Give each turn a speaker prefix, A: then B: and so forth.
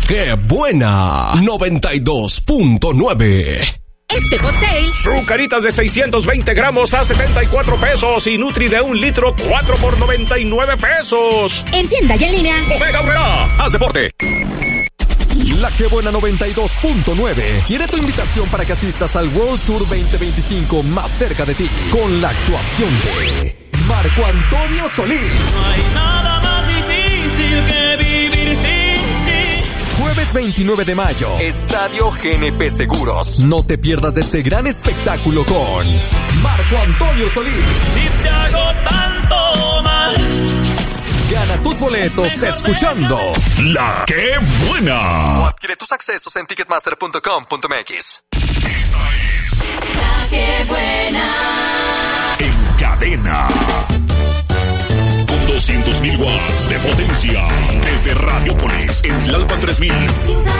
A: qué buena. 92.9.
B: Este hot sale.
C: Zucaritas de 620 gramos a 74 pesos y Nutri de 1 litro 4 por 99 pesos.
B: En tienda y en línea.
C: Bodega Aurrerá. Haz deporte.
D: La que buena 92.9 quiere tu invitación para que asistas al World Tour 2025 más cerca de ti, con la actuación de Marco Antonio Solís.
E: No hay nada más difícil que vivir sin ti.
D: Jueves 29 de mayo, Estadio GNP Seguros. No te pierdas de este gran espectáculo con Marco Antonio Solís.
E: Si te hago tanto mal.
D: Gana tus boletos escuchando
A: La que buena.
D: o adquiere tus accesos en ticketmaster.com.mx.
B: La que buena.
A: En cadena. Con 200.000 watts de potencia. Desde Radiopolis, en Tlalpan 3000.